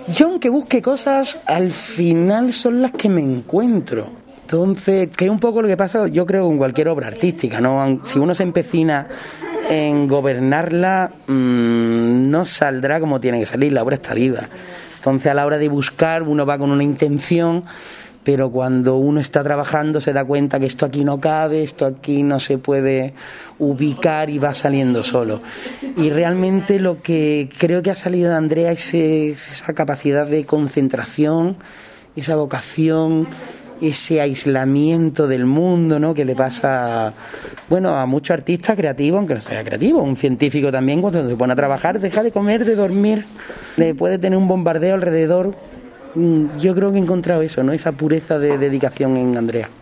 Yo, aunque busque cosas, al final son las que me encuentro. Entonces, que es un poco lo que pasa, yo creo, con cualquier obra artística, ¿no? Si uno se empecina en gobernarla, no saldrá como tiene que salir, la obra está viva. Entonces, a la hora de buscar, uno va con una intención, pero cuando uno está trabajando se da cuenta que esto aquí no cabe, esto aquí no se puede ubicar y va saliendo solo. Y realmente lo que creo que ha salido de Andrea es esa capacidad de concentración, esa vocación, ese aislamiento del mundo, ¿no?, que le pasa, bueno, a muchos artistas creativos, aunque no sea creativo, un científico también, cuando se pone a trabajar, deja de comer, de dormir, le puede tener un bombardeo alrededor. Yo creo que he encontrado eso, ¿no?, esa pureza de dedicación en Andrea.